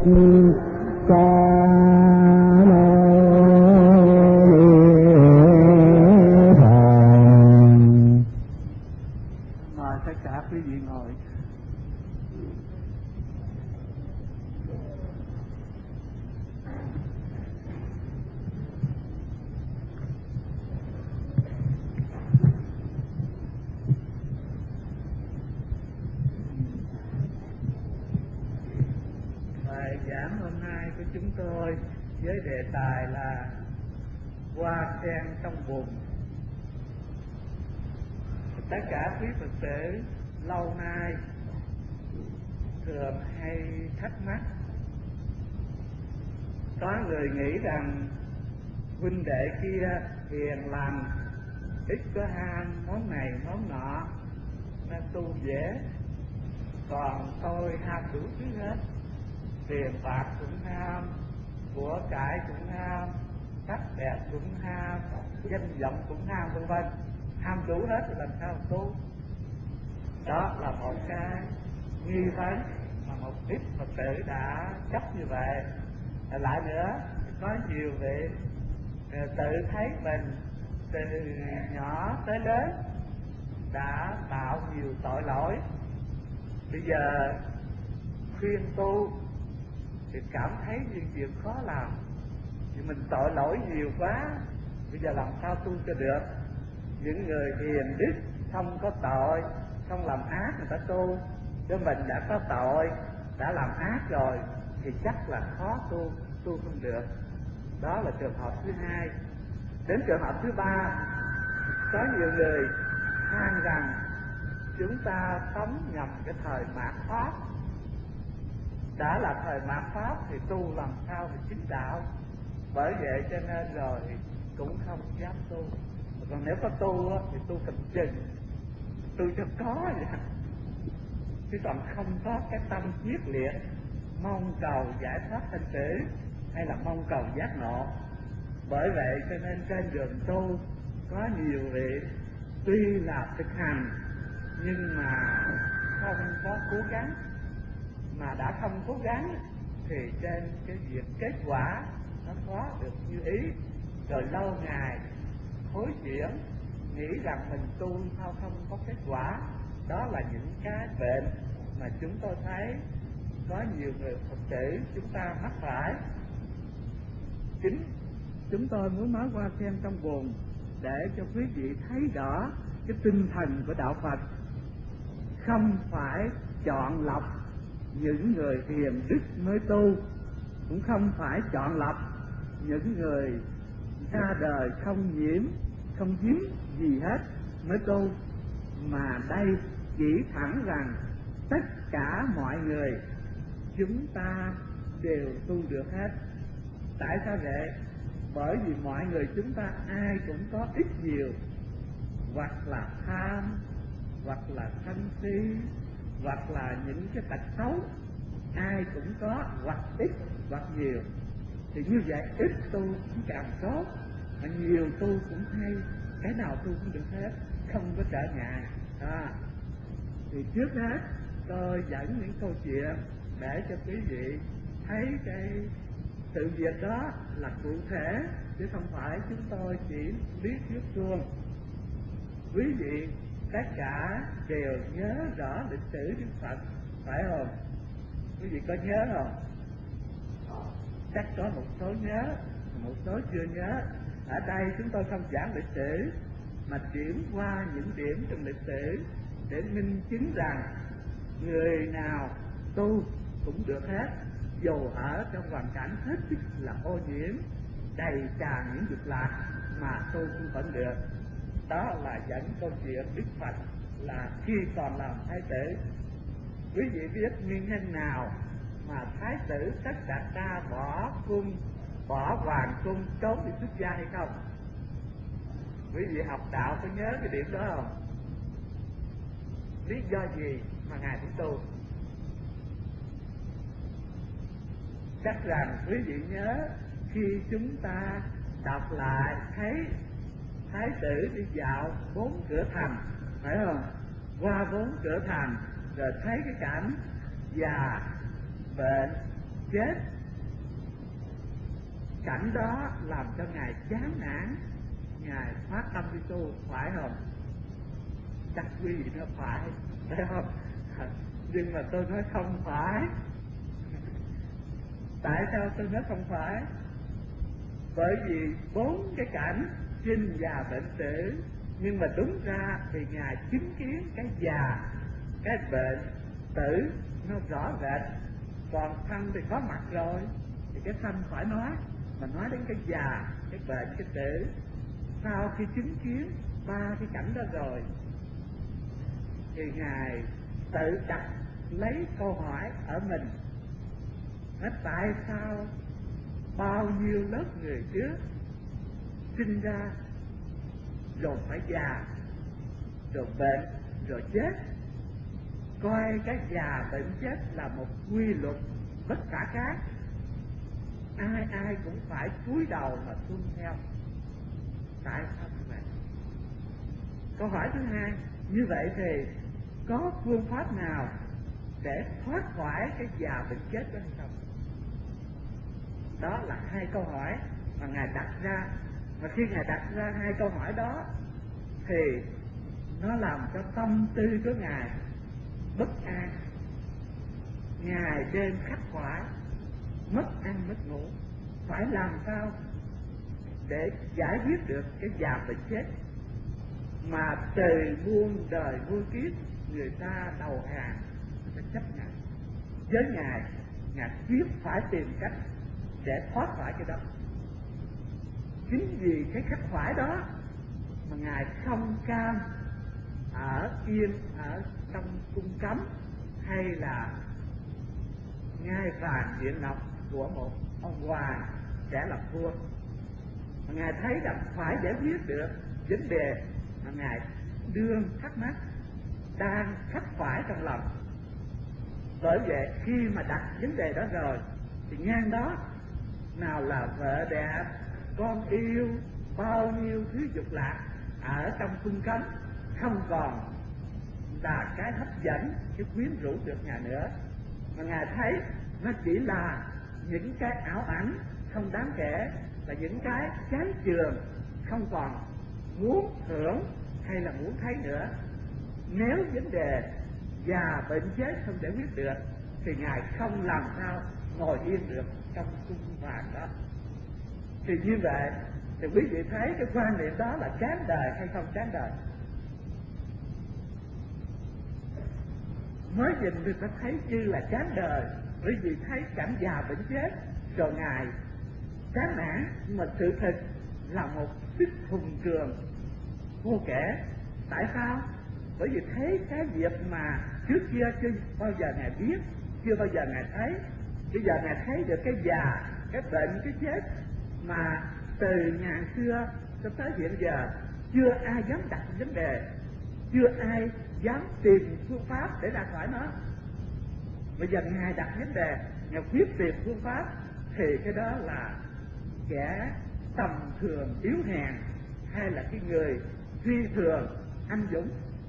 Mời tất cả quý vị ngồi. Bài giảng hôm nay của chúng tôi với đề tài là hoa sen trong bùn. Tất cả quý Phật tử lâu nay thường hay thắc mắc, có người nghĩ rằng huynh đệ kia hiền lành, ít có ham món này món nọ nên tu dễ, còn tôi ham đủ thứ hết, tiền bạc cũng ham, của cải cũng ham, sắc đẹp cũng ham, danh vọng cũng ham, vân vân, ham đủ hết thì làm sao tu? Đó là một cái nghi vấn mà một ít Phật tử đã chấp như vậy. Lại nữa, có nhiều vị tự thấy mình từ nhỏ tới lớn đã tạo nhiều tội lỗi, bây giờ khuyên tu thì cảm thấy những việc khó làm, vì mình tội lỗi nhiều quá, bây giờ làm sao tu cho được. Những người hiền đức không có tội, không làm ác người ta tu, chứ mình đã có tội, đã làm ác rồi thì chắc là khó tu, tu không được. Đó là trường hợp thứ hai. Đến trường hợp thứ ba, có nhiều người than rằng chúng ta sống nhầm cái thời mạt Pháp. Đã là thời mạt Pháp thì tu làm sao mà chính đạo, bởi vậy cho nên rồi cũng không dám tu. Còn nếu có tu thì tu cầm chừng, tu cho có vậy, chứ còn không có cái tâm quyết liệt mong cầu giải thoát sanh tử hay là mong cầu giác ngộ. Bởi vậy cho nên trên đường tu có nhiều vị tuy là thực hành nhưng mà không có cố gắng, mà đã không cố gắng thì trên cái việc kết quả nó khó được như ý, rồi lâu ngày hối chuyển, nghĩ rằng mình tu sao không có kết quả. Đó là những cái bệnh mà chúng tôi thấy có nhiều người Phật tử chúng ta mắc phải. Chính chúng tôi muốn nói hoa sen trong bùn để cho quý vị thấy rõ cái tinh thần của đạo Phật. Không phải chọn lọc những người hiền đức mới tu, cũng không phải chọn lọc những người ra đời không nhiễm, không dính gì hết mới tu, mà đây chỉ thẳng rằng tất cả mọi người chúng ta đều tu được hết. Tại sao vậy? Bởi vì mọi người chúng ta ai cũng có ít nhiều, hoặc là tham, hoặc là sân si, hoặc là những cái tật xấu, ai cũng có, hoặc ít hoặc nhiều. Thì như vậy ít tu cũng càng tốt, mà nhiều tu cũng hay, cái nào tu cũng được hết, không có trở ngại. Thì trước hết tôi dẫn những câu chuyện để cho quý vị thấy cái sự việc đó là cụ thể, chứ không phải chúng tôi chỉ lý thuyết suông. Quý vị tất cả đều nhớ rõ lịch sử Đức Phật, phải không? Quý vị có nhớ không? Chắc có một số nhớ, một số chưa nhớ. Ở đây chúng tôi không giảng lịch sử, mà chuyển qua những điểm trong lịch sử để minh chứng rằng người nào tu cũng được hết, dù ở trong hoàn cảnh hết sức là ô nhiễm, đầy tràn những việc lạc, mà tu cũng vẫn được. Đó là dẫn câu chuyện Đức Phật là khi còn làm thái tử. Quý vị biết nguyên nhân nào mà thái tử Tất Đạt Đa bỏ cung, bỏ hoàng cung trốn đi xuất gia hay không? Quý vị học đạo có nhớ cái điểm đó không? Lý do gì mà ngài đi tu? Chắc rằng quý vị nhớ khi chúng ta đọc lại thấy thái tử đi dạo 4 cửa thành, phải không? Qua 4 cửa thành rồi thấy cái cảnh già, bệnh, chết. Cảnh đó làm cho Ngài chán nản, Ngài phát tâm đi tu, phải không? Chắc quý vị nó phải không? Nhưng mà tôi nói không phải. Tại sao tôi nói không phải? Bởi vì 4 cái cảnh sinh già bệnh tử, nhưng mà đúng ra thì Ngài chứng kiến cái già, cái bệnh tử nó rõ rệt. Còn thân thì có mặt rồi thì cái thân phải nói, mà nói đến cái già, cái bệnh, cái tử. Sau khi chứng kiến 3 cái cảnh đó rồi thì Ngài tự đặt lấy câu hỏi ở mình, nói tại sao bao nhiêu lớp người trước sinh ra rồi phải già, rồi bệnh, rồi chết, coi cái già bệnh chết là một quy luật bất khả kháng, ai ai cũng phải cúi đầu mà tuân theo. Tại sao như vậy? Câu hỏi thứ hai, như vậy thì có phương pháp nào để thoát khỏi cái già bệnh chết đó hay không? Đó là 2 câu hỏi mà Ngài đặt ra. Và khi Ngài đặt ra 2 câu hỏi đó thì nó làm cho tâm tư của Ngài bất an. Ngài đêm khắc khoải, mất ăn mất ngủ, phải làm sao để giải quyết được cái già bệnh chết. Mà từ muôn đời muôn kiếp người ta đầu hàng, người ta chấp nhận. Với Ngài quyết phải tìm cách để thoát khỏi cái đó. Chính vì cái khắc khoải đó mà Ngài không cam ở yên ở trong cung cấm hay là ngai vàng điện ngọc của một ông hoàng sẽ làm vua. Mà Ngài thấy rằng phải giải quyết được vấn đề mà Ngài đương thắc mắc, đang khắc khoải trong lòng. Bởi vậy khi mà đặt vấn đề đó rồi thì ngang đó, nào là vợ đẹp, con yêu, bao nhiêu thứ dục lạc ở trong cung cấm không còn là cái hấp dẫn, cái quyến rũ được Ngài nữa. Mà Ngài thấy nó chỉ là những cái ảo ảnh không đáng kể, là những cái chán chường, không còn muốn hưởng hay là muốn thấy nữa. Nếu vấn đề già bệnh chết không giải quyết được thì Ngài không làm sao ngồi yên được trong cung vàng đó. Thì như vậy thì quý vị thấy cái quan niệm đó là chán đời hay không chán đời? Mới nhìn người ta thấy như là chán đời, bởi vì thấy cảnh già bệnh chết rồi Ngài chán nản, nhưng mà sự thật là một sức hùng cường vô kể. Tại sao? Bởi vì thấy cái việc mà trước kia chưa bao giờ Ngài biết, chưa bao giờ Ngài thấy. Bây giờ Ngài thấy được cái già, cái bệnh, cái chết mà từ ngàn xưa cho tới hiện giờ chưa ai dám đặt vấn đề, chưa ai dám tìm phương pháp để ra khỏi nó. Bây giờ Ngài đặt vấn đề, Ngài quyết tìm phương pháp, thì cái đó là kẻ tầm thường yếu hèn hay là cái người phi thường anh dũng.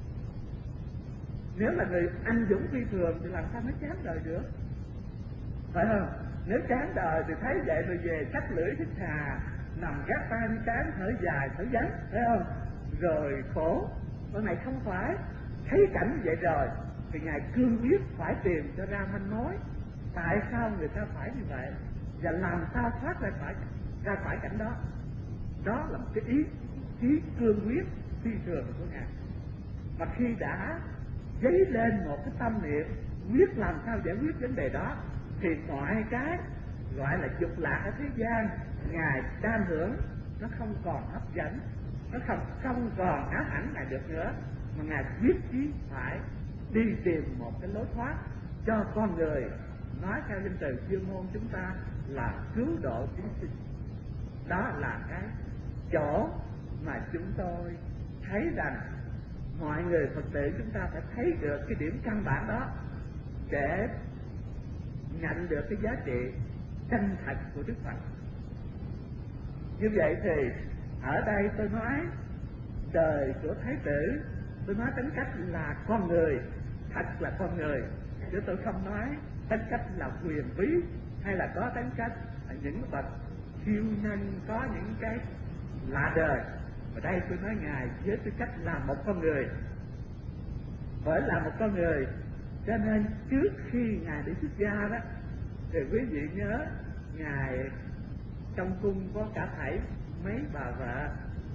Nếu là người anh dũng phi thường thì làm sao nó chán đời được, phải không? Nếu chán đời thì thấy vậy rồi về cắt lưỡi hít hà, nằm gác tay lên trán thở dài thở vắng, phải không? Rồi khổ. Con này không phải. Thấy cảnh như vậy rồi thì Ngài cương quyết phải tìm cho ra manh mối tại sao người ta phải như vậy và làm sao thoát ra khỏi cảnh đó. Đó là một cái ý chí cương quyết phi thường của Ngài. Mà khi đã dấy lên một cái tâm niệm quyết làm sao giải quyết vấn đề đó thì mọi cái gọi là dục lạc ở thế gian Ngài đang hưởng nó không còn hấp dẫn, nó không còn ám ảnh Ngài được nữa, mà Ngài quyết chí phải đi tìm một cái lối thoát cho con người. Nói theo danh từ chuyên môn chúng ta là cứu độ chúng sinh. Đó là cái chỗ mà chúng tôi thấy rằng mọi người Phật tử chúng ta phải thấy được cái điểm căn bản đó để nhận được cái giá trị chân thật của Đức Phật. Như vậy thì ở đây tôi nói đời của Thái tử, tôi nói tính cách là con người, thật là con người, chứ tôi không nói tính cách là quyền bí hay là có tánh cách, những bậc siêu nhân có những cái lạ đời. Ở đây tôi nói Ngài với tư cách là một con người, bởi là một con người cho nên trước khi Ngài đi xuất gia đó thì quý vị nhớ Ngài trong cung có cả thảy mấy bà vợ.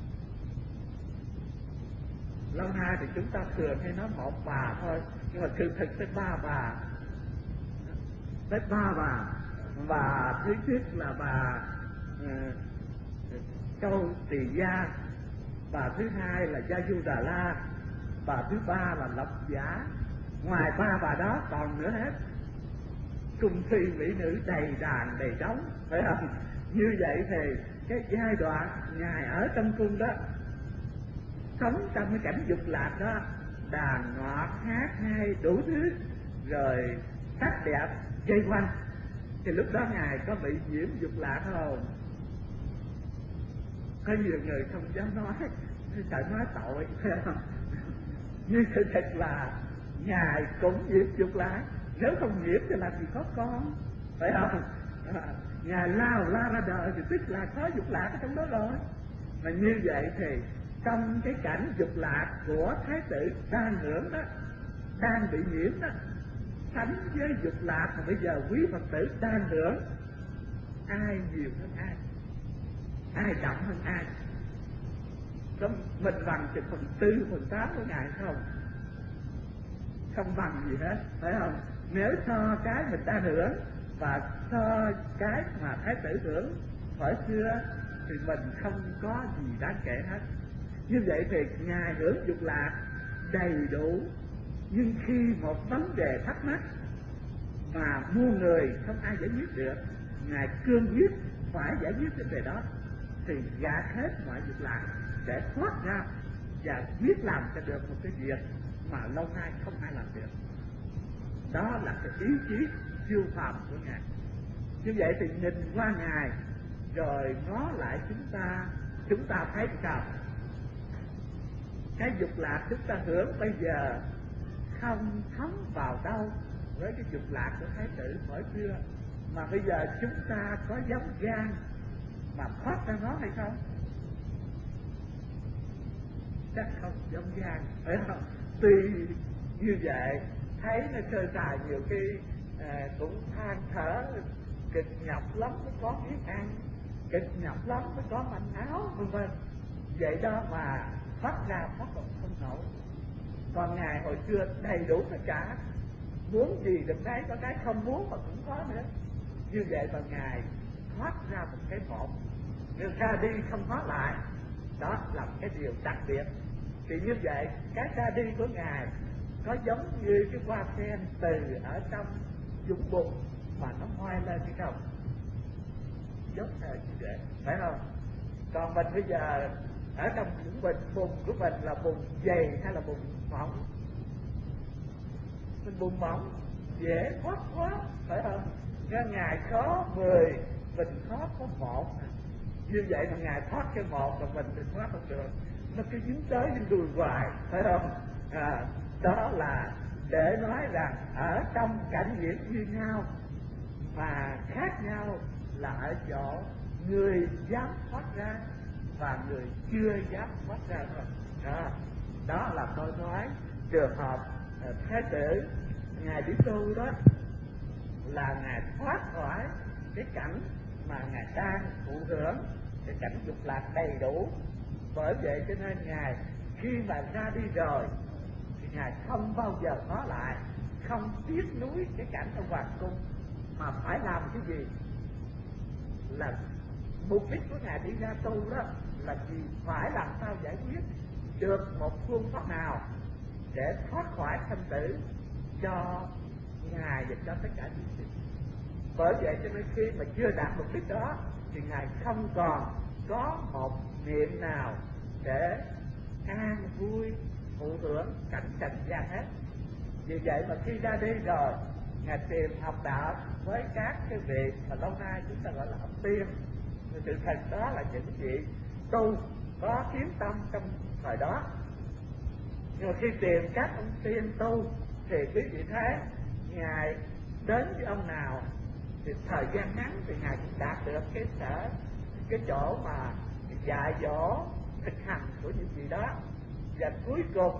Lâu nay thì chúng ta thường hay nói một bà thôi, nhưng mà sự thực tới ba bà. Tới ba bà. Bà thứ nhất là bà Châu Tỳ Gia, bà thứ hai là Gia Du Đà La, bà thứ ba là Lộc Giả. Ngoài ba bà đó còn nữa hết, cung phi mỹ nữ đầy đàn đầy đống, phải không? Như vậy thì cái giai đoạn Ngài ở trong cung đó, sống trong cái cảnh dục lạc đó, đàn ngọt hát hay đủ thứ, rồi sắc đẹp dây quanh, thì lúc đó Ngài có bị nhiễm dục lạc không? Có nhiều người không dám nói, sợ nói tội, phải không? Nhưng sự thật là Ngài cũng nhiễm dục lạc. Nếu không nhiễm thì làm gì có con, phải không? Ngài lao la ra đời thì tức là có dục lạc ở trong đó rồi. Mà như vậy thì trong cái cảnh dục lạc của Thái tử đang hưởng đó, đang bị nhiễm đó, sánh với dục lạc mà bây giờ quý Phật tử đang hưởng, ai nhiều hơn ai, ai đậm hơn ai? Có mình bằng chừng 4/4 của Ngài không? Không bằng gì hết, phải không? Nếu so cái mình đang hưởng và so cái mà Thái tử hưởng thời xưa thì mình không có gì đáng kể hết. Như vậy thì Ngài hưởng dục lạc đầy đủ, nhưng khi một vấn đề thắc mắc mà muôn người không ai giải quyết được, Ngài cương quyết phải giải quyết vấn đề đó, thì gạt hết mọi dục lạc để thoát ra và quyết làm cho được một cái việc mà lâu nay không ai làm được. Đó là cái ý chí siêu phàm của Ngài. Như vậy thì nhìn qua Ngài rồi ngó lại chúng ta thấy sao? Cái dục lạc chúng ta hưởng bây giờ không thấm vào đâu với cái dục lạc của Thái tử hồi xưa, mà bây giờ chúng ta có dám gan mà thoát ra nó hay không? Chắc không dám gan, phải không? Tuy như vậy thấy nó sơ sài nhiều khi cũng than thở, cực nhọc lắm mới có miếng ăn, cực nhọc lắm mới có manh áo, vân vân. Vậy đó mà thoát ra thoát còn không nổi. Còn Ngài hồi xưa đầy đủ tất cả, muốn gì được đấy, có cái không muốn mà cũng có nữa. Như vậy mà Ngài thoát ra một cái một, nếu ra đi không thoát lại, đó là một cái điều đặc biệt. Thì như vậy cái ra đi của Ngài có giống như cái hoa sen từ ở trong vũng bùn mà nó hoai lên hay không? Giống hệt như vậy, phải không? Còn mình bây giờ ở trong vũng bùn của mình là bùn dày hay là bùn mỏng? Mình bùn mỏng dễ thoát quá, phải không? Nên Ngài có 10, mình thoát có 1. Như vậy mà Ngài thoát cái 1 mà mình thì thoát không được, nó cứ dính tới dính đùi hoài, phải không? Đó là để nói rằng ở trong cảnh diễn như nhau mà khác nhau là ở chỗ người dám thoát ra và người chưa dám thoát ra thôi. Đó là tôi nói trường hợp Thái tử Ngài đi tu đó là Ngài thoát khỏi cái cảnh mà Ngài đang thụ hưởng, cái cảnh dục lạc đầy đủ. Bởi vậy cho nên Ngài khi mà ra đi rồi thì Ngài không bao giờ có lại, không tiếc nuối cái cảnh ở hoàng cung, mà phải làm cái gì? Là mục đích của Ngài đi ra tu đó là gì? Phải làm sao giải quyết được một phương pháp nào để thoát khỏi sanh tử cho Ngài và cho tất cả chúng sinh. Bởi vậy cho nên khi mà chưa đạt mục đích đó thì Ngài không còn có một niệm nào để an vui thụ hưởng cảnh trần gian hết. Vì vậy mà khi ra đi rồi, Ngài tìm học đạo với các cái vị mà lâu nay chúng ta gọi là học tiên. Sự thật đó là những vị tu có kiến tâm trong thời đó. Nhưng mà khi tìm các ông tiên tu thì quý vị thấy Ngài đến với ông nào thì thời gian ngắn thì ngài cũng đạt được cái chỗ mà dạy dỗ thực hành của những gì đó, và cuối cùng